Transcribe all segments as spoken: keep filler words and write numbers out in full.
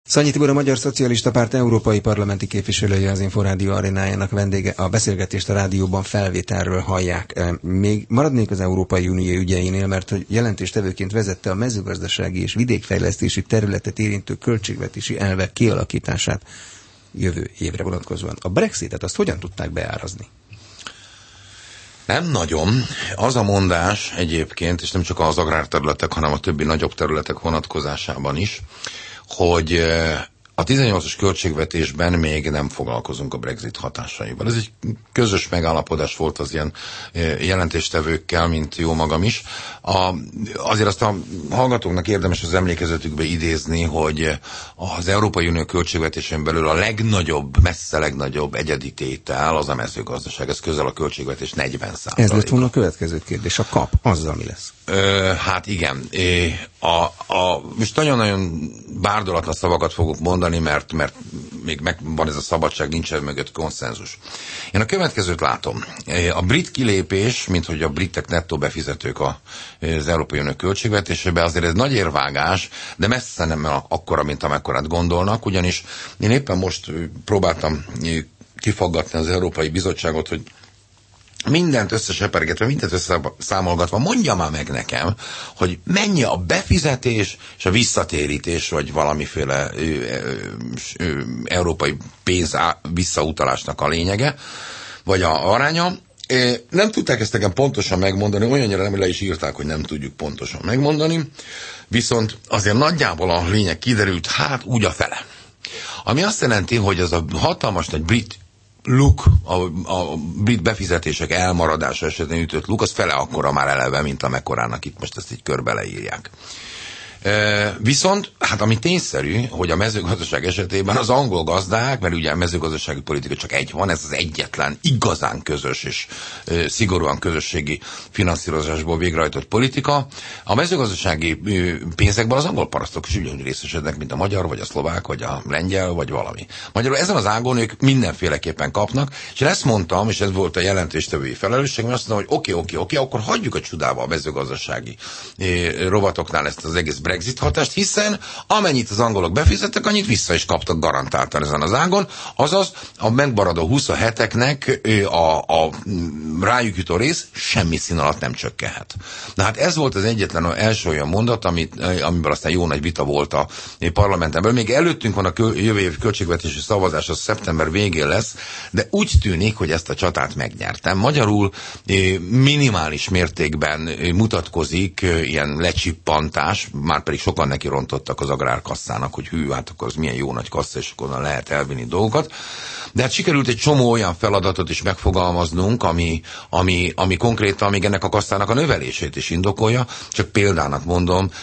Szanyi Tibor, a Magyar Szocialista Párt európai parlamenti képviselője, az Inforádió arénájának vendége. A beszélgetést a rádióban felvételről hallják. Még maradnék az Európai Unió ügyeinél, mert hogy jelentéstevőként vezette a mezőgazdasági és vidékfejlesztési területet érintő költségvetési elvek kialakítását jövő évre vonatkozóan. A Brexitet azt hogyan tudták beárazni? Nem nagyon. Az a mondás egyébként, és nem csak az agrárterületek, hanem a többi nagyobb területek vonatkozásában is, hogy a tizennyolcas költségvetésben még nem foglalkozunk a Brexit hatásaival. Ez egy közös megállapodás volt az ilyen jelentéstevőkkel, mint jó magam is. A, azért azt a hallgatóknak érdemes az emlékezetükbe idézni, hogy az Európai Unió költségvetésén belül a legnagyobb, messze legnagyobb egyedi tétel az a mezőgazdaság. Ez közel a költségvetés negyven százaléka. Ez lett volna a következő kérdés. A kap, azzal mi lesz? Ö, hát igen. A, a, most nagyon-nagyon bárdolatlan szavakat fogok mondani, mert, mert még megvan ez a szabadság, nincs mögött konszenzus. Én a következőt látom. A brit kilépés, mint hogy a britek nettó befizetők az Európai Unió költségvetésébe, azért ez nagy érvágás, de messze nem akkora, mint amekkorát gondolnak, ugyanis én éppen most próbáltam kifaggatni az Európai Bizottságot, hogy mindent összesepergetve, mindent összeszámolgatva, mondja már meg nekem, hogy mennyi a befizetés és a visszatérítés, vagy valamiféle ö, ö, ö, európai pénz visszautalásnak a lényege, vagy a aránya. Nem tudták ezt nekem pontosan megmondani, olyannyira nem le is írták, hogy nem tudjuk pontosan megmondani, viszont azért nagyjából a lényeg kiderült, hát úgy a fele. Ami azt jelenti, hogy az a hatalmas nagy brit luk, a, a brit befizetések elmaradása esetén ütött luk, az fele akkora már eleve, mint amekkorának itt most ezt így körbe leírják. E, viszont, hát ami tényszerű, hogy a mezőgazdaság esetében az angol gazdák, mert ugye a mezőgazdasági politika csak egy van, ez az egyetlen igazán közös és e, szigorúan közösségi finanszírozásból végrehajtott politika, a mezőgazdasági e, pénzekben az angol parasztok is ugyanúgy részesednek, mint a magyar, vagy a szlovák, vagy a lengyel, vagy valami. Magyarul ezen az ágon ők mindenféleképpen kapnak, és én ezt mondtam, és ez volt a jelentéstevői felelősség, mert azt mondtam, hogy oké, oké, oké, akkor hagyjuk a csodába a mezőgazdasági e, rovatoknál ezt az egész Brexit hatást, hiszen amennyit az angolok befizettek, annyit vissza is kaptak garantáltan ezen az ágon, azaz a megmaradó huszonheteknek a, a rájuk jutó rész semmi szín alatt nem csökkenhet. Na hát ez volt az egyetlen első olyan mondat, amit, amiből aztán jó nagy vita volt a parlamenten belül. Még előttünk van a kö, jövő év költségvetési szavazás, az szeptember végén lesz, de úgy tűnik, hogy ezt a csatát megnyertem. Magyarul minimális mértékben mutatkozik ilyen lecsippantás, már pedig sokan neki rontottak az agrárkasszának, hogy hű, hát akkor az milyen jó nagy kassa, és akkor onnan lehet elvinni dolgokat. De hát sikerült egy csomó olyan feladatot is megfogalmaznunk, ami, ami, ami konkrétan még ennek a kasszának a növelését is indokolja. Csak példának mondom,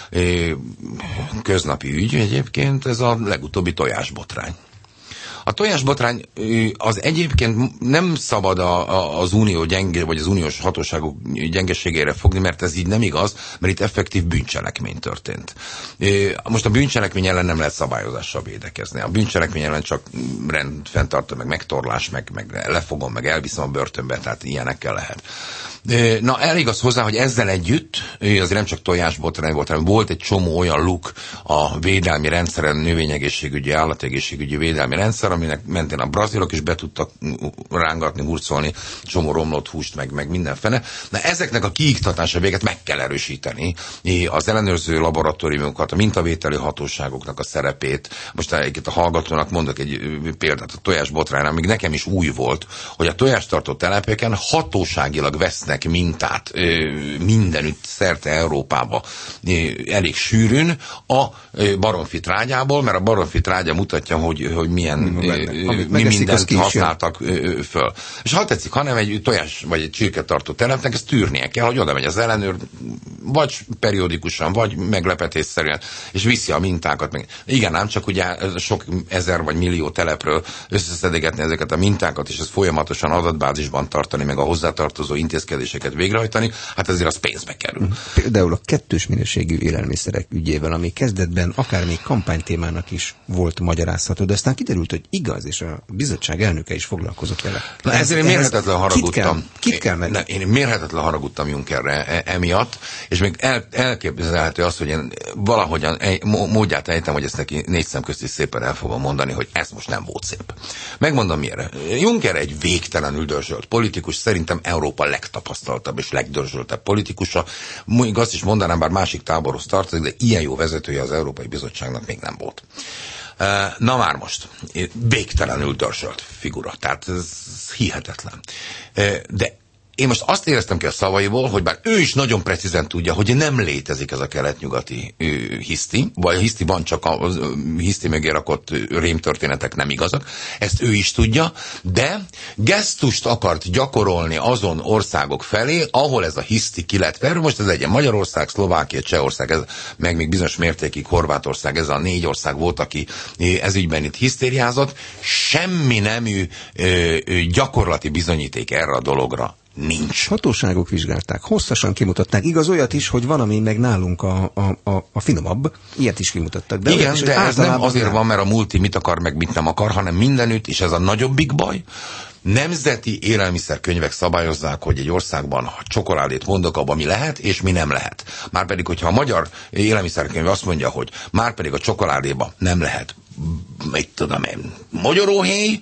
köznapi ügy egyébként, ez a legutóbbi tojásbotrány. A tojásbotrány az egyébként nem szabad a, a, az unió gyenge, vagy az uniós hatóságok gyengeségére fogni, mert ez így nem igaz, mert itt effektív bűncselekmény történt. Most a bűncselekmény ellen nem lehet szabályozással védekezni. A bűncselekmény ellen csak rendfenntartó, meg megtorlás, meg, meg lefogom, meg elviszem a börtönbe, tehát ilyenekkel lehet. Na, elég az hozzá, hogy ezzel együtt, azért nem csak tojásbotrány volt, hanem volt egy csomó olyan luk a védelmi rendszeren, növényegészségügyi, állategészségügyi védelmi rendszer, aminek mentén a brazilok is be tudtak rángatni, hurcolni, csomó romlott húst, meg, meg mindenfene. Na, ezeknek a kiiktatása véget meg kell erősíteni. Az ellenőrző laboratóriumokat, a mintavételi hatóságoknak a szerepét. Most egyébként a hallgatónak mondok egy példát a tojásbotránynál, még nekem is új volt, hogy a tojástartó telepeken hatóságilag vesznek mintát mindenütt szerte Európába elég sűrűn a baromfi trágyából, mert a baromfi trágya mutatja, hogy, hogy milyen mi, mi mindent használtak föl. És ha tetszik, hanem egy tojás vagy egy csirketartó telepnek ezt tűrnie kell, hogy oda megy az ellenőr, vagy periódikusan, vagy meglepetésszerűen, és viszi a mintákat. Meg. Igen, ám csak ugye sok ezer vagy millió telepről összeszedegetni ezeket a mintákat, és ezt folyamatosan adatbázisban tartani, meg a hozzátartozó intézkedéseket intézkedéseket végrehajtani, hát ezért az pénzbe kerül. Például a kettős minőségű élelmiszerek ügyével, ami kezdetben akár még kampánytémának is volt magyarázható, de aztán kiderült, hogy igaz, és a bizottság elnöke is foglalkozott vele. Na ezért én mérhetetlen haragudtam. Kit kell, kit kell meg? Én, én mérhetetlen haragudtam Junckerre e, emiatt, és még el, elképzelhető az, hogy én valahogyan egy, módját ejtem, hogy ezt neki négy szem közt is szépen el fogom mondani, hogy ez most nem volt szép. Megmondom miért. Juncker egy végtelenül dörzsölt politikus, szerintem Európa legtapasztaltabb és legdörzsöltebb politikusa. Még azt is mondanám, bár másik táborhoz tartozik, de ilyen jó vezetője az Európai Bizottságnak még nem volt. Na már most, végtelenül dörzsölt figura, tehát ez hihetetlen. De én most azt éreztem ki a szavaiból, hogy bár ő is nagyon precízen tudja, hogy nem létezik ez a kelet-nyugati hiszti, vagy a hiszti van, csak a hiszti mögé rakott rémtörténetek nem igazak, ezt ő is tudja, de gesztust akart gyakorolni azon országok felé, ahol ez a hiszti ki lett verve. Most ez legyen Magyarország, Szlovákia, Csehország, ez, meg még bizonyos mértékig Horvátország, ez a négy ország volt, aki ezügyben itt hisztériázott. Semmi nemű gyakorlati bizonyíték erre a dologra nincs. Hatóságok vizsgálták, hosszasan kimutatták. Igaz, olyat is, hogy van, ami meg nálunk a, a, a, a finomabb. Ilyet is kimutattak. De igen, is, de ez nem azért nem. van, mert a multi mit akar, meg mit nem akar, hanem mindenütt, és ez a nagyobbik baj. Nemzeti élelmiszerkönyvek szabályozzák, hogy egy országban, ha csokoládét mondok, abban mi lehet, és mi nem lehet. Márpedig, hogyha a magyar élelmiszerkönyv azt mondja, hogy márpedig a csokoládéba nem lehet, mit tudom én, mogyoróhéj,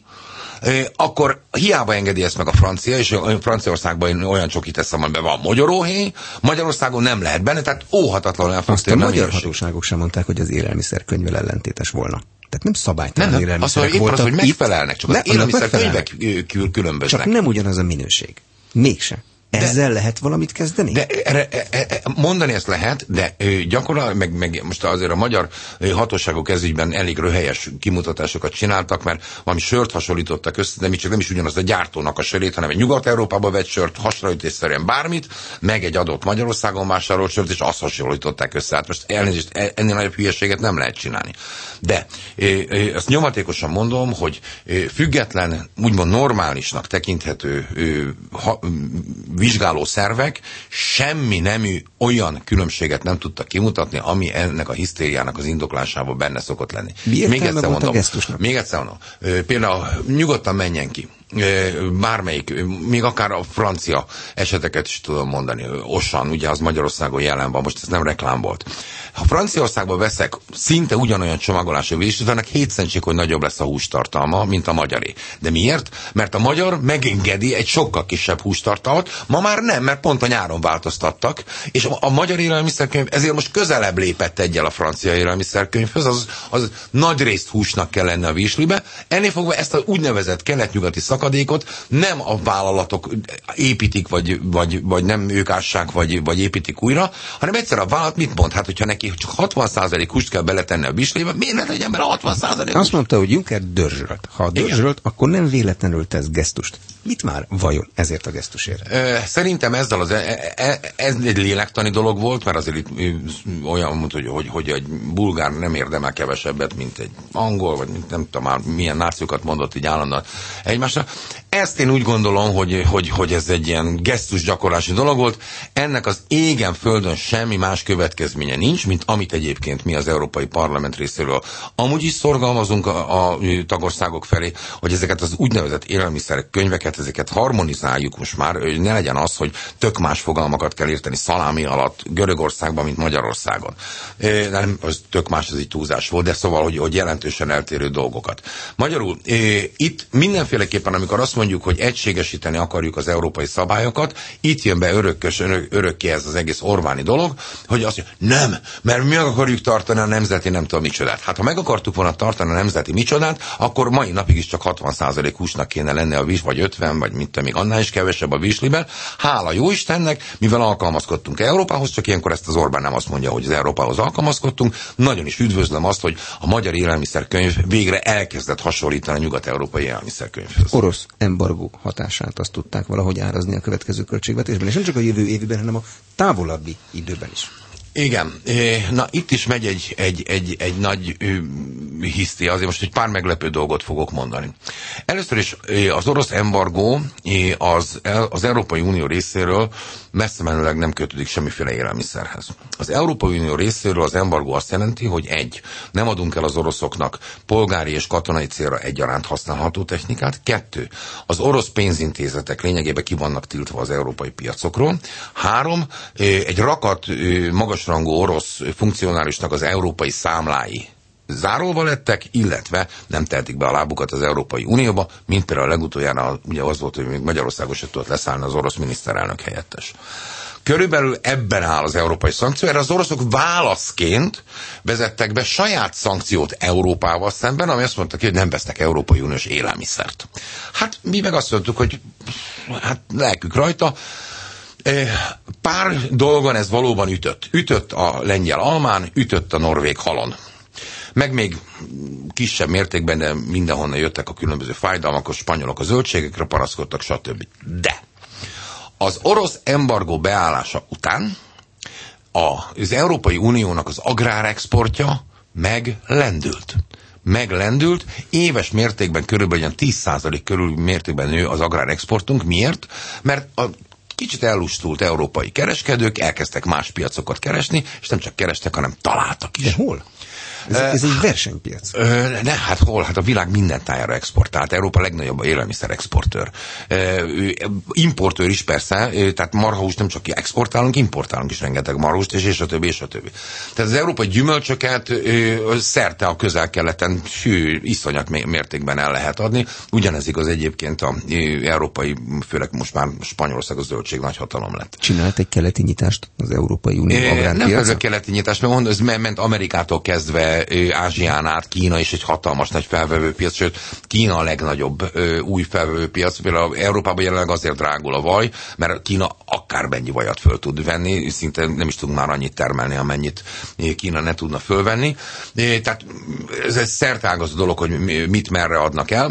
akkor hiába engedi ezt meg a francia, és Franciaországban olyan csokit teszem, amiben van mogyoróhéj, Magyarországon nem lehet benne, tehát óhatatlanul el fog térni. A magyar hatóságok sem mondták, hogy az élelmiszerkönyvvel ellentétes volna. Tehát nem szabálytalan nem, nem. élelmiszerek azt voltak. Az, hogy megfelelnek, csak ne, az élelmiszerkönyvek különböznek. Csak nem ugyanaz a minőség. Mégse. Ezzel de, lehet valamit kezdeni? De erre, e, mondani ezt lehet, de gyakorlatilag, meg, meg most azért a magyar hatóságok ezügyben elég röhelyes kimutatásokat csináltak, mert valami sört hasonlítottak össze, de mi csak nem is ugyanaz a gyártónak a sörét, hanem egy Nyugat-Európában vett sört, hasonlítésszerűen bármit, meg egy adott Magyarországon vásárolt sört, és azt hasonlították össze. Hát most elnézést, ennél nagyobb hülyeséget nem lehet csinálni. De azt nyomatékosan mondom, hogy független, úgymond normálisnak tekinthető ha, vizsgáló szervek semmi nemű olyan különbséget nem tudtak kimutatni, ami ennek a hisztériának az indoklásában benne szokott lenni. Még egyszer mondom, még egyszer mondom, például nyugodtan menjen ki, bármelyik, még akár a francia eseteket is tudom mondani, Ossan, ugye az Magyarországon jelen van, most ez nem reklám volt. Ha Franciaországban veszek szinte ugyanolyan csomagolású vízsütőnek, hétszentség, hogy nagyobb lesz a hústartalma, mint a magyaré. De miért? Mert a magyar megengedi egy sokkal kisebb hústartalmat, ma már nem, mert pont a nyáron változtattak, és a, a magyar élelmiszerkönyv ezért most közelebb lépett egyel a francia élelmiszerkönyvhöz, az, az nagy részt húsnak kell lenni a vízslibe. Ennél fogva ezt az úgynevezett kelet-nyugati szakadékot nem a vállalatok építik, vagy, vagy, vagy nem ők ássák, vagy, vagy építik újra, hanem egyszer a vállalat mit mond? Hát, hogyha neki csak hatvan százalék húst kell beletenni a vízslibe, miért ne legyen bele hatvan százalék húst? Azt mondta, hogy Juncker dörzsölt. Ha dörzsölt, akkor nem véletlenül tesz gesztust. Mit már vajon ezért a gesztusért? Szerintem ezzel az, ez egy lélektani dolog volt, mert azért itt olyan mondta, hogy, hogy, hogy egy bulgár nem érdemel kevesebbet, mint egy angol, vagy mint nem tudom már milyen nációkat mondott így állandóan egymásra. Ezt én úgy gondolom, hogy, hogy, hogy ez egy ilyen gesztusgyakorlási dolog volt. Ennek az égen földön semmi más következménye nincs, mint amit egyébként mi az Európai Parlament részéről amúgy is szorgalmazunk a, a tagországok felé, hogy ezeket az úgynevezett élelmiszerek könyveket, ezeket harmonizáljuk most már, hogy ne legyen az, hogy tök más fogalmakat kell érteni szalámi alatt Görögországban, mint Magyarországon. Nem, az tök más, ez így túlzás volt, de szóval, hogy, hogy jelentősen eltérő dolgokat. Magyarul, itt mindenféleképpen, amikor azt mondjuk, hogy egységesíteni akarjuk az európai szabályokat, itt jön be örökös, örök, örökké ez az egész Orbáni dolog, hogy azt mondja, nem, mert mi akarjuk tartani a nemzeti nem tudom micsodát. Hát ha meg akartuk volna tartani a nemzeti micsodát, akkor mai napig is csak hatvan százalék húsnak kéne lenni a víz, vagy ötven, vagy mint még annál is kevesebb a vízsliben. Hála jó Istennek, mivel alkalmazkodtunk Európához, csak ilyenkor ezt az Orbán nem azt mondja, hogy az Európához alkalmazkodtunk. Nagyon is üdvözlöm azt, hogy a magyar élelmiszerkönyv végre elkezdett hasonlítani a nyugat-európai élelmiszerkönyvhöz. Orosz embargó hatását azt tudták valahogy árazni a következő költségvetésben, és nem csak a jövő évben, hanem a távolabbi időben is. Igen. Na, itt is megy egy, egy, egy, egy nagy hiszti, azért most egy pár meglepő dolgot fogok mondani. Először is az orosz embargó az, az Európai Unió részéről messze menőleg nem kötődik semmiféle élelmiszerhez. Az Európai Unió részéről az embargó azt jelenti, hogy egy, nem adunk el az oroszoknak polgári és katonai célra egyaránt használható technikát, kettő, az orosz pénzintézetek lényegében ki vannak tiltva az európai piacokról, három, egy rakat magasrangú orosz funkcionálisnak az európai számlái zárolva lettek, illetve nem tehetik be a lábukat az Európai Unióba, mint például a legutoljára ugye az volt, hogy még Magyarországon se tudott leszállni az orosz miniszterelnök helyettes. Körülbelül ebben áll az európai szankció. Erre az oroszok válaszként vezettek be saját szankciót Európával szemben, ami azt mondta ki, hogy nem vesznek Európai Uniós élelmiszert. Hát mi meg azt mondtuk, hogy hát lelkük rajta. Pár dolgon ez valóban ütött. Ütött a lengyel almán, ütött a norvég halon. Meg még kisebb mértékben, de mindenhonnan jöttek a különböző fájdalmak, a spanyolok a zöldségekre paraszkodtak, stb. De az orosz embargó beállása után az Európai Uniónak az agrárexportja meglendült. Meglendült, éves mértékben körülbelül tíz százalék körül mértékben nő az agrárexportunk. Miért? Mert a kicsit ellustult európai kereskedők elkezdtek más piacokat keresni, és nem csak kerestek, hanem találtak is. De hol? Ez, ez egy versenypiac. Ö, ne, hát hol? Hát a világ minden tájára exportált. Európa legnagyobb élelmiszer exportőr. Ö, importőr is persze, tehát marhahúst nem csak exportálunk, importálunk is rengeteg marhahúst, és, és a többi, és a többi. Tehát az európai gyümölcsöket ö, szerte a közel-keleten hű, iszonyat mértékben el lehet adni. Ugyanez igaz egyébként a ö, európai, főleg most már Spanyolország a zöldség nagyhatalom lett. Csinált egy keleti nyitást az Európai Unió agrárpiacon? Nem ez a keleti nyitás, mert mondom, ez ment Amerikától kezdve Ázsián át, Kína is egy hatalmas nagy felvevőpiac, sőt Kína a legnagyobb ö, új felvevőpiac, például Európában jelenleg azért drágul a vaj, mert Kína akármennyi vajat föl tud venni, szinte nem is tudunk már annyit termelni, amennyit Kína ne tudna fölvenni. Tehát ez egy szerteágazó dolog, hogy mit merre adnak el,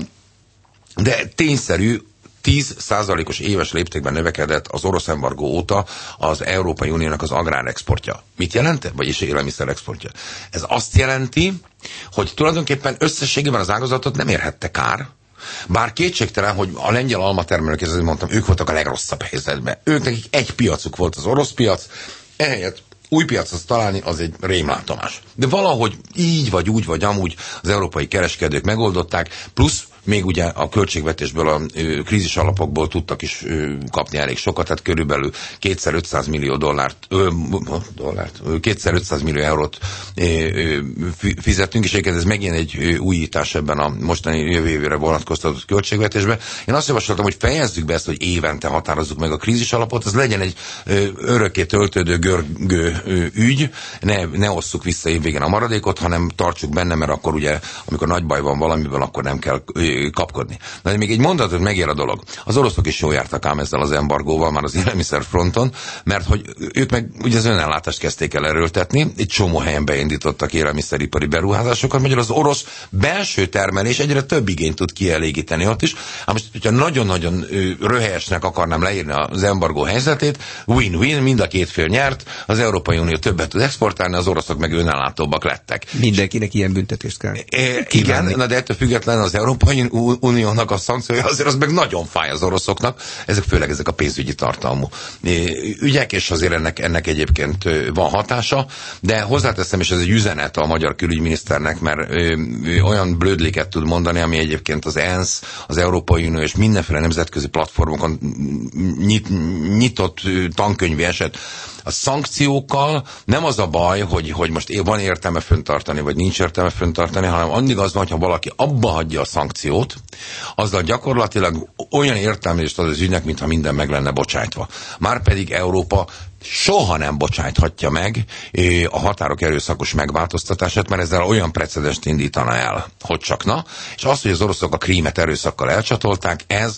de tényszerű, tíz százalékos éves léptékben növekedett az orosz embargó óta az Európai Uniónak az agrárexportja. Mit jelent? Vagyis élelmiszer exportja. Ez azt jelenti, hogy tulajdonképpen összességében az ágazatot nem érhette kár, bár kétségtelen, hogy a lengyel almatermelők, ezt mondtam, ők voltak a legrosszabb helyzetben. Ők nekik egy piacuk volt az orosz piac, ehelyett új piacot találni az egy rémlátomás. De valahogy így vagy úgy vagy amúgy az európai kereskedők megoldották, plusz még ugye a költségvetésből, a ö, krízis alapokból tudtak is ö, kapni elég sokat, tehát körülbelül kétezer-ötszáz millió dollárt, ö, dollárt ö, kétezer-ötszáz millió eurót ö, ö, fizettünk, és egyébként ez megint egy ö, újítás ebben a mostani jövő évre vonatkoztatott költségvetésben. Én azt javasoltam, hogy fejezzük be ezt, hogy évente határozzuk meg a krízis alapot, ez legyen egy ö, örökké töltődő görgő ö, ügy, ne, ne osszuk vissza évvégén a maradékot, hanem tartsuk benne, mert akkor ugye, amikor nagy baj van valamiből, akkor nem kell ö, kapkodni. Na, de még egy mondatot megér a dolog. Az oroszok is jól jártak ám ezzel az embargóval már az élelmiszer fronton, mert hogy ők meg ugye az önellátást kezdték el erőltetni, egy csomó helyen beindítottak élelmiszeripari beruházásokat, magyar az orosz belső termelés egyre több igényt tud kielégíteni ott is. Hát most, hogyha nagyon-nagyon röhelyesnek akarnám leírni az embargó helyzetét, win-win, mind a két fél nyert, az Európai Unió többet tud exportálni, az oroszok meg önellátóbbak lettek. Mindenkinek ilyen büntetést kell. E, igen, na de ettől független az Európai Uniónak a szankciója, azért az meg nagyon fáj az oroszoknak, ezek főleg ezek a pénzügyi tartalmú ügyek, és azért ennek, ennek egyébként van hatása, de hozzáteszem, és ez egy üzenet a magyar külügyminiszternek, mert ő, ő olyan blödléket tud mondani, ami egyébként az ENSZ, az Európai Unió és mindenféle nemzetközi platformokon nyit, nyitott tankönyvi eset. A szankciókkal nem az a baj, hogy, hogy most van értelme föntartani, vagy nincs értelme föntartani, hanem addig az van, hogyha valaki abba hagyja a szankciót, azzal gyakorlatilag olyan értelmezést ad az ügynek, mintha minden meg lenne bocsájtva. Márpedig Európa soha nem bocsájthatja meg a határok erőszakos megváltoztatását, mert ezzel olyan precedenst indítana el, hogy csak na. És az, hogy az oroszok a Krímet erőszakkal elcsatolták, ez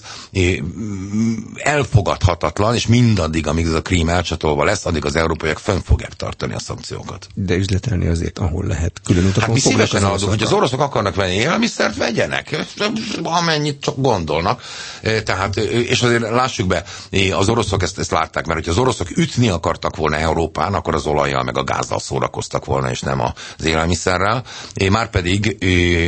elfogadhatatlan, és mindaddig, amíg ez a Krím elcsatolva lesz, addig az európaiak fönn fogják tartani a szankciókat. De üzletelni azért, ahol lehet. Külön utakon hát mi szívesen adunk, hogy az oroszok akarnak venni élelmiszert, vegyenek, amennyit csak gondolnak. Tehát, és azért lássuk be, az oroszok ezt, ezt látták, mert hogy az oroszok ütni akartak volna Európán, akkor az olajjal meg a gázzal szórakoztak volna, és nem az élelmiszerrel. Márpedig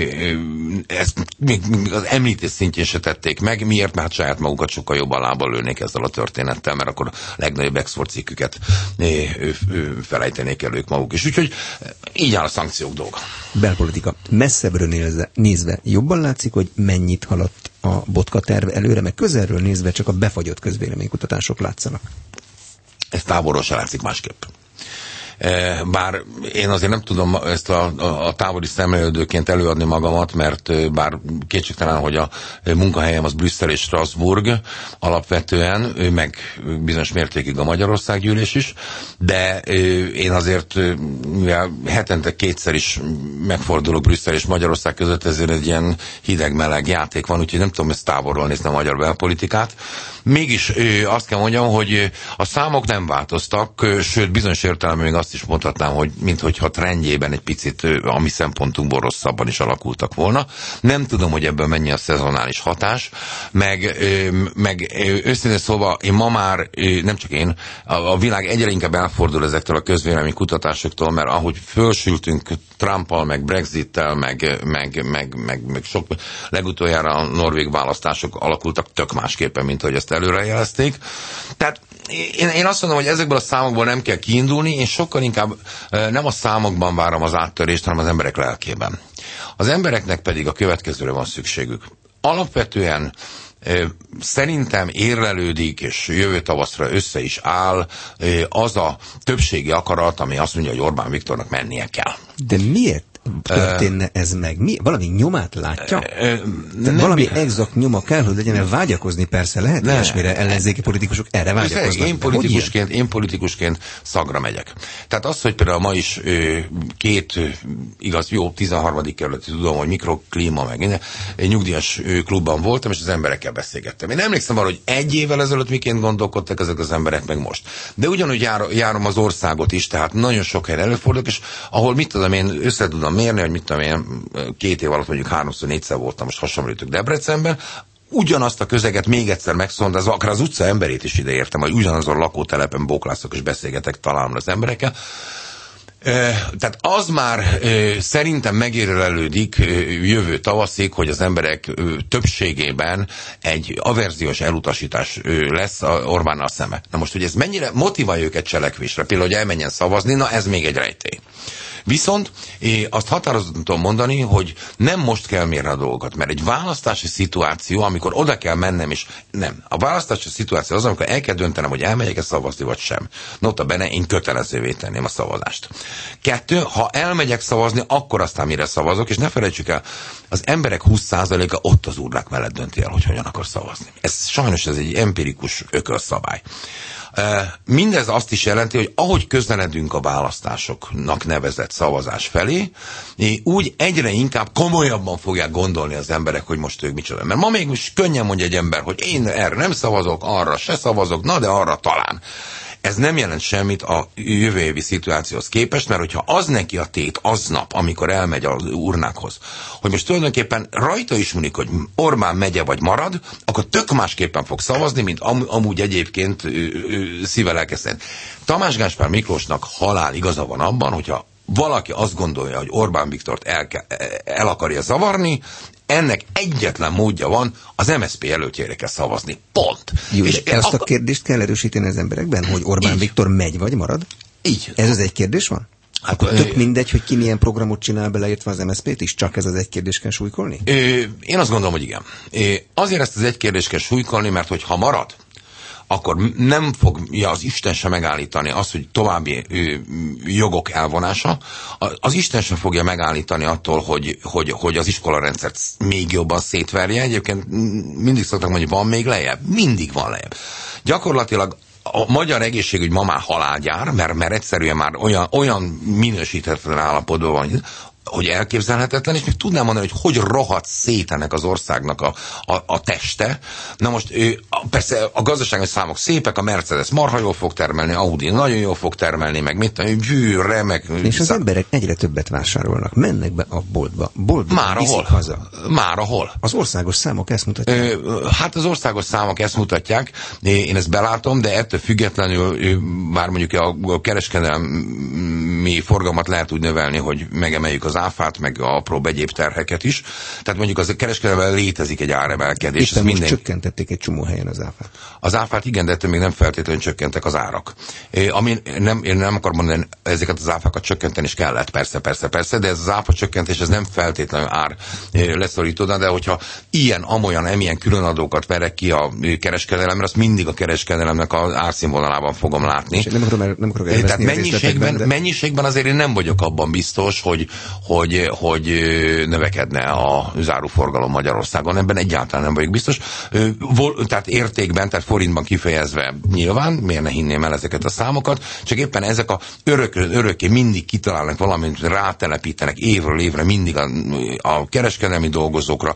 ezt még az említés szintjén se tették meg. Miért? Mert saját magukat sokkal jobban lábbal lőnék ezzel a történettel, mert akkor a legnagyobb exportcikküket felejtenék el ők maguk is. Úgyhogy így áll a szankciók dolga. Belpolitika. Messzebbről nézve, nézve jobban látszik, hogy mennyit haladt a Botka terv előre, meg közelről nézve csak a befagyott közvéleménykutatások látszanak. Ez távolról se látszik másképp. Bár én azért nem tudom ezt a, a, a távoli szemlélődőként előadni magamat, mert bár kétségtelen, hogy a munkahelyem az Brüsszel és Strasbourg alapvetően, meg bizonyos mértékig a Magyarországgyűlés is, de én azért, mivel hetente kétszer is megfordulok Brüsszel és Magyarország között, ezért egy ilyen hideg-meleg játék van, úgyhogy nem tudom ezt távolról nézni a magyar belpolitikát. Mégis azt kell mondjam, hogy a számok nem változtak, sőt bizonyos értelemben még azt is mondhatnám, hogy minthogyha trendjében egy picit a mi szempontunkból rosszabban is alakultak volna. Nem tudom, hogy ebből mennyi a szezonális hatás, meg, meg őszintén szóval én ma már, nem csak én, a világ egyre inkább elfordul ezektől a közvélemény kutatásoktól, mert ahogy fölsültünk Trumpal, meg Brexittel, meg, meg, meg, meg, meg sok legutoljára a norvég választások alakultak tök másképpen, mint hogy ezt előrejelezték. Tehát én, én azt mondom, hogy ezekből a számokból nem kell kiindulni, én sokkal inkább nem a számokban várom az áttörést, hanem az emberek lelkében. Az embereknek pedig a következőre van szükségük. Alapvetően szerintem érlelődik, és jövő tavaszra össze is áll az a többségi akarat, ami azt mondja, hogy Orbán Viktornak mennie kell. De miért történne ez meg? Mi? Valami nyomát látja? Valami mi? Exakt nyoma kell, hogy legyen, mert vágyakozni persze lehet, ilyesmire ellenzéki politikusok erre vágyakoznak. Én politikusként, én politikusként szagra megyek. Tehát az, hogy például ma is két, igaz, jó, tizenharmadik kerületi, tudom, hogy mikroklíma, meg én egy nyugdíjas klubban voltam, és az emberekkel beszélgettem. Én emlékszem arra, hogy egy évvel ezelőtt miként gondolkodtak ezek az emberek, meg most. De ugyanúgy jár, járom az országot is, tehát nagyon sok helyen előfordulok, és ahol mit tudom én, össze tudom mérni, hogy mit tudom én, két év alatt mondjuk háromszor, négyszer voltam, most hasonlítok Debrecenben, ugyanazt a közeget még egyszer megszondázva, akár az utca emberét is ideértem, hogy ugyanazon a lakótelepen bóklászok és beszélgetek talán az emberekkel. Tehát az már szerintem megérlelődik jövő tavaszig, hogy az emberek többségében egy averziós elutasítás lesz Orbánnal szembe. Na most, hogy ez mennyire motiválja őket cselekvésre, például, hogy elmenjen szavazni, na ez még egy rejtély. Viszont azt határozottan tudom mondani, hogy nem most kell mérni a dolgokat, mert egy választási szituáció, amikor oda kell mennem, és nem. A választási szituáció az, amikor el kell döntenem, hogy elmegyek-e szavazni, vagy sem. Nota bene, én kötelezővé tenném a szavazást. Kettő, ha elmegyek szavazni, akkor aztán mire szavazok, és ne felejtsük el, az emberek húsz százaléka ott az urnák mellett dönti el, hogy hogyan akar szavazni. Ez sajnos ez egy empirikus ökölszabály. Mindez azt is jelenti, hogy ahogy közeledünk a választásoknak nevezett szavazás felé, úgy egyre inkább komolyabban fogják gondolni az emberek, hogy most ők micsoda. Mert ma még most könnyen mondja egy ember, hogy én erre nem szavazok, arra se szavazok, na de arra talán. Ez nem jelent semmit a jövő évi szituációhoz képest, mert hogyha az neki a tét aznap, amikor elmegy az urnákhoz, hogy most tulajdonképpen rajta is múlik, hogy Orbán megye vagy marad, akkor tök másképpen fog szavazni, mint am- amúgy egyébként szíve lelke szerint. Tamás Gáspár Miklósnak halál igaza van abban, hogyha valaki azt gondolja, hogy Orbán Viktort el, el akarja zavarni, ennek egyetlen módja van, az em es zé pé előttjére kell szavazni. Pont. Jó, és ezt ak- a kérdést kell erősíteni az emberekben, hogy Orbán így. Viktor megy vagy marad? Így. Ez az egy kérdés van? Hát, akkor tök mindegy, hogy ki milyen programot csinál, beleértve az em es zé pét is, csak ez az egy kérdés kell súlykolni? Ö, én azt gondolom, hogy igen. Ö, azért ezt az egy kérdést kell súlykolni, mert hogy ha marad, akkor nem fogja az Isten sem megállítani azt, hogy további ö, jogok elvonása. Az Isten sem fogja megállítani attól, hogy, hogy, hogy az iskolarendszert még jobban szétverje. Egyébként mindig szoktak mondani, van még lejjebb? Mindig van lejjebb. Gyakorlatilag a magyar egészségügy ma már halálgyár, mert, mert egyszerűen már olyan, olyan minősíthetetlen állapotban van, hogy elképzelhetetlen, és még tudnám mondani, hogy hogy rohadt szét ennek az országnak a, a, a teste. Na most ő, persze a gazdasági számok szépek, a Mercedes marha jól fog termelni, Audi nagyon jól fog termelni, meg mit tudom, gyű, remek. És az szám... emberek egyre többet vásárolnak, mennek be a boltba, boltba már ahol? Haza. Már ahol? Az országos számok ezt mutatják. Ö, hát az országos számok ezt mutatják, én ezt belátom, de ettől függetlenül már mondjuk a kereskedelmi forgalmat lehet úgy növelni, hogy megemeljük az áfát, meg a apróbb egyéb terheket is. Tehát mondjuk az a kereskedelemben létezik egy áremelkedés. Éppen most minden... csökkentették egy csomó helyen az áfát. Az áfát igen, de ettől még nem feltétlenül csökkentek az árak. Ami nem, én nem akarom mondani, ezeket az áfákat csökkenteni is kellett, persze, persze, persze, de ez az áfa csökkentés, ez nem feltétlenül ár leszorító, de hogyha ilyen, amolyan, emilyen különadókat verek ki a kereskedelemre, azt mindig a kereskedelemnek az árszínvonalában fogom látni. Nem akarom, nem akarok elveszni. Tehát mennyiségben, de... mennyiségben azért én nem vagyok abban biztos, hogy, hogy, hogy növekedne az áruforgalom Magyarországon. Ebben egyáltalán nem vagyok biztos. Tehát értékben, tehát forintban kifejezve nyilván, miért ne hinném el ezeket a számokat, csak éppen ezek a örök, örökké mindig kitalálnak valamit, rátelepítenek évről évre mindig a, a kereskedelmi dolgozókra,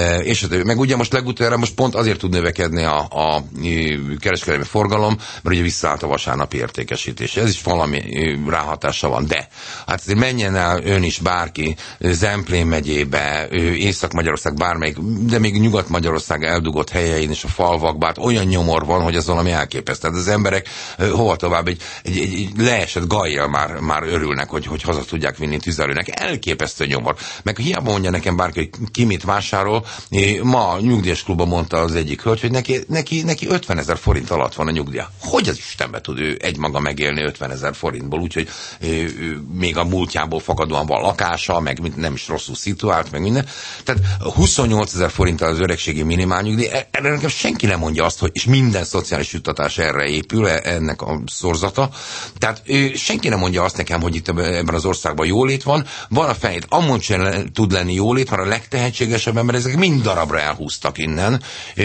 és meg ugye most legutóbb, most pont azért tud növekedni a, a kereskedelmi forgalom, mert ugye visszaállt a vasárnapi értékesítés. Ez is valami ráhatása van, de hát azért menjen el ön is bárki Zemplén megyébe, Észak-Magyarország bármelyik, de még Nyugat-Magyarország eldugott helyein és a falvakban, hát olyan nyomor van, hogy ez valami elképesztő. Az emberek hova tovább egy, egy, egy leesett gajjal már, már örülnek, hogy, hogy haza tudják vinni tüzelőnek. Elképesztő nyomor. Meg hiába mondja nekem bárki, hogy ki mit vásárol. Ma a nyugdíjas klubban mondta az egyik hölgy, hogy neki, neki, neki ötvenezer forint alatt van a nyugdíja. Hogy az Istenbe tud ő egymaga megélni ötvenezer forintból, úgyhogy még a múltjából fakadóan van lakása, meg nem is rosszul szituált, meg minden. Tehát huszonnyolcezer forinttal az öregségi minimálnyugdíj, erre nekem senki nem mondja azt, hogy és minden szociális juttatás erre épül, ennek a szorzata. Tehát senki nem mondja azt nekem, hogy itt ebben az országban jólét van. Van a fejét, amúgy sem tud lenni jólét, mert a legtehetségesebb ember, ezek mind darabra elhúztak innen.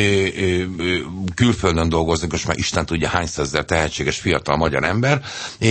Külföldön dolgoznak, most már Isten tudja hány százezer tehetséges fiatal magyar ember.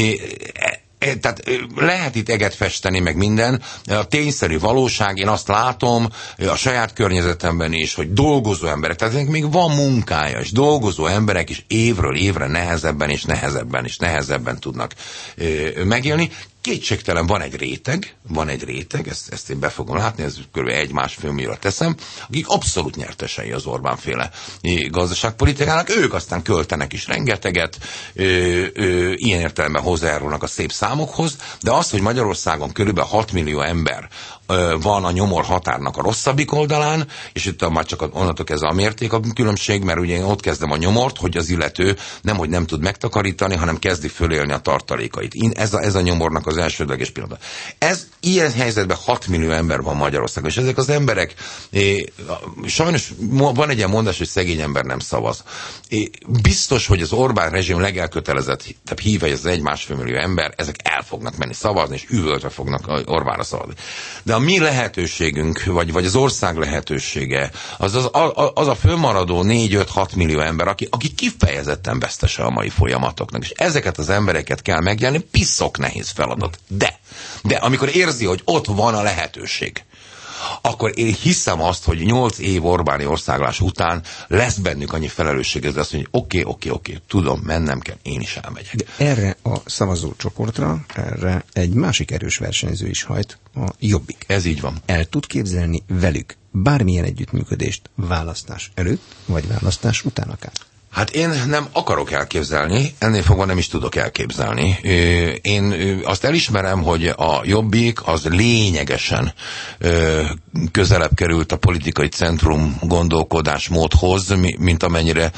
Tehát lehet itt eget festeni, meg minden. A tényszerű valóság, én azt látom a saját környezetemben is, hogy dolgozó emberek, tehát még van munkája, és dolgozó emberek is évről évre nehezebben és nehezebben és nehezebben tudnak megélni. Kétségtelen van egy réteg, van egy réteg, ezt, ezt én be fogom látni, ez kb. egy-másfél millióra teszem, akik abszolút nyertesei az Orbán-féle gazdaságpolitikának, ők aztán költenek is rengeteget, ö, ö, ilyen értelemben hozzájárulnak a szép számokhoz, de az, hogy Magyarországon körülbelül hat millió ember ö, van a nyomor határnak a rosszabbik oldalán, és itt már csak onnantól kezdve a mérték a különbség, mert ugye én ott kezdem a nyomort, hogy az illető nem, hogy nem tud megtakarítani, hanem kezdi fölélni a tartalékait. Én, ez, a, ez a nyomornak az elsődleges pillanat. Ez ilyen helyzetben hat millió ember van Magyarországon, és ezek az emberek, é, sajnos van egy ilyen mondás, hogy szegény ember nem szavaz. É, biztos, hogy az Orbán rezsim legelkötelezettebb hívei, az egy-másfél millió ember, ezek el fognak menni szavazni, és üvöltve fognak Orbánra szavazni. De a mi lehetőségünk, vagy, vagy az ország lehetősége, az, az, az, az a fölmaradó négy-öt-hat millió ember, aki, aki kifejezetten vesztese a mai folyamatoknak, és ezeket az embereket kell megjelni, piszok nehéz feladat. De, de amikor érzi, hogy ott van a lehetőség, akkor én hiszem azt, hogy nyolc év Orbáni országlás után lesz bennük annyi felelősség, ez azt mondja, hogy oké, oké, oké, tudom, mennem kell, én is elmegyek. De erre a szavazócsoportra, erre egy másik erős versenyző is hajt, a Jobbik. Ez így van. El tud képzelni velük bármilyen együttműködést választás előtt, vagy választás után akár? Hát én nem akarok elképzelni, ennél fogva nem is tudok elképzelni. Én azt elismerem, hogy a Jobbik az lényegesen közelebb került a politikai centrum gondolkodásmódhoz, mint amennyire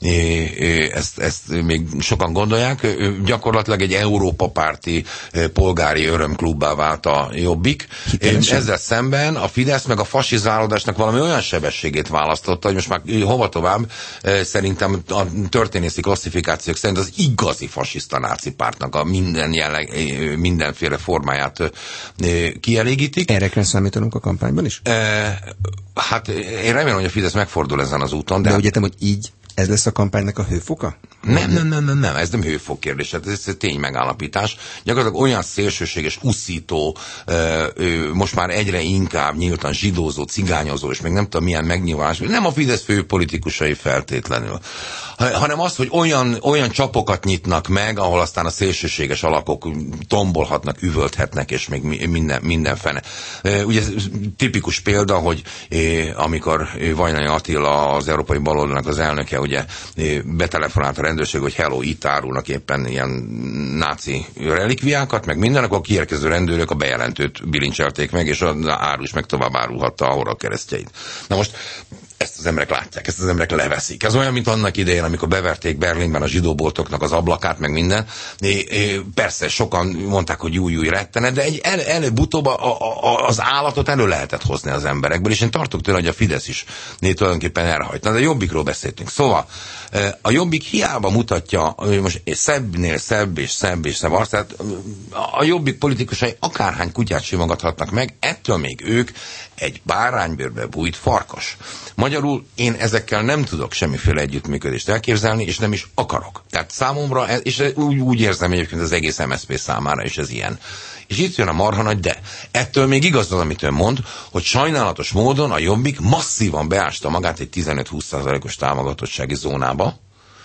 ezt, ezt még sokan gondolják. Gyakorlatilag egy Európa párti polgári örömklubbá vált a Jobbik. Hitelesen. Ezzel szemben a Fidesz meg a fasizálódásnak valami olyan sebességét választotta, hogy most már hova tovább szerintem a történészi klasszifikációk szerint az igazi fasiszta náci pártnak a minden jelleg, mindenféle formáját kielégítik. Erre kell számítanunk a kampányban is? E, hát én remélem, hogy a Fidesz megfordul ezen az úton. De, de úgy értem, hogy így Ez lesz a kampánynak a hőfoka? Nem, nem, nem, nem, nem, ez nem hőfok kérdés, ez egy tény megállapítás. Gyakorlatilag olyan szélsőséges, uszító, most már egyre inkább nyíltan zsidózó, cigányozó, és még nem tudom milyen megnyilvánulás, nem a Fidesz főpolitikusai feltétlenül, hanem az, hogy olyan, olyan csapokat nyitnak meg, ahol aztán a szélsőséges alakok tombolhatnak, üvölthetnek, és még minden, minden fene. Ugye tipikus példa, hogy amikor Vajnai Attila, az Európai Baloldalnak az elnöke, ugye betelefonált a rendőrség, hogy hello, itt árulnak éppen ilyen náci relikviákat, meg minden, akkor a kiérkező rendőrök a bejelentőt bilincselték meg, és az árus meg tovább árulhatta a horog keresztjeit. Na most ezt az emberek látják, ezt az emberek leveszik. Ez olyan, mint annak idején, amikor beverték Berlinben a zsidóboltoknak az ablakát, meg minden. É, é, persze, sokan mondták, hogy új, új rettene, de egy el, előbb-utóbb a, a, az állatot elő lehetett hozni az emberekből, és én tartok tőle, hogy a Fidesz is tulajdonképpen elhajtna. De Jobbikról beszéltünk. Szóval a Jobbik hiába mutatja, hogy most szebbnél szebb és szebb és szebb arc, tehát a Jobbik politikusai akárhány kutyát simogathatnak meg, ettől még ők egy báránybőrbe bújt farkas. Magyarul én ezekkel nem tudok semmiféle együttműködést elképzelni, és nem is akarok. Tehát számomra, és úgy, úgy érzem egyébként az egész em es zé pé számára is ez ilyen. És itt jön a marha nagy de. Ettől még igaz az, amit ön mond, hogy sajnálatos módon a Jobbik masszívan beásta magát egy tizenöt-húsz százalékos támogatottsági zónába,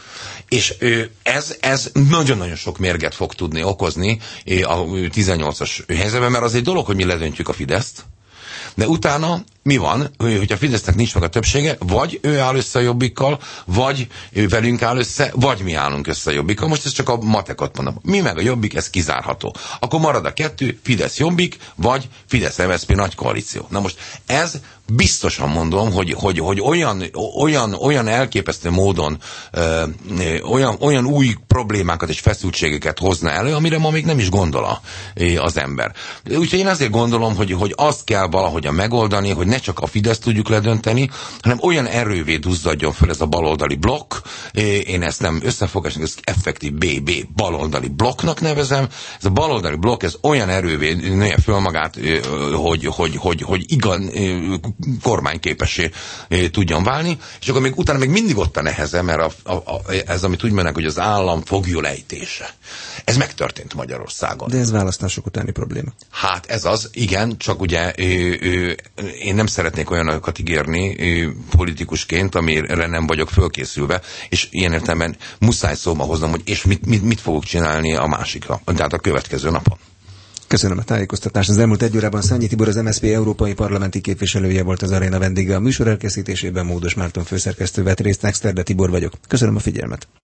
és ez, ez nagyon-nagyon sok mérget fog tudni okozni a tizennyolcas helyzetben, mert az egy dolog, hogy mi ledöntjük a Fideszt, de utána mi van, hogy a Fidesznek nincs meg a többsége, vagy ő áll össze a Jobbikkal, vagy ő velünk áll össze, vagy mi állunk össze a Jobbikkal. Most ez csak a matekot mondom. Mi meg a Jobbik, ez kizárható. Akkor marad a kettő, Fidesz-Jobbik, vagy Fidesz-em es zé pé nagy koalíció. Na most ez biztosan mondom, hogy, hogy, hogy olyan, olyan, olyan elképesztő módon ö, ö, olyan, olyan új problémákat és feszültségeket hozna elő, amire ma még nem is gondol a, az ember. Úgyhogy én azért gondolom, hogy, hogy azt kell valahogyan megoldani, hogy ne csak a Fidesz tudjuk ledönteni, hanem olyan erővé duzzadjon föl ez a baloldali blokk. Én ezt nem összefogásnak, ezt effektív bé bé baloldali blokknak nevezem. Ez a baloldali blokk, ez olyan erővé nője föl magát, hogy, hogy, hogy, hogy igen, kormányképessé tudjon válni, és akkor még utána még mindig ott a neheze, mert a, a, a, ez, amit úgy mondanak, hogy az állam foglyolejtése. Ez megtörtént Magyarországon. De ez választások utáni probléma. Hát ez az, igen, csak ugye ő, ő, én nem szeretnék olyanokat ígérni ő, politikusként, amire nem vagyok fölkészülve, és ilyen értelemben muszáj szóba hoznom, hogy és mit, mit, mit fogok csinálni a másikra, tehát a következő napon. Köszönöm a tájékoztatást. Az elmúlt egy órában Szányi Tibor, az em es zé pé európai parlamenti képviselője volt az aréna vendége. A műsor elkészítésében Módos Márton főszerkesztő vett részt, Exterde Tibor vagyok. Köszönöm a figyelmet.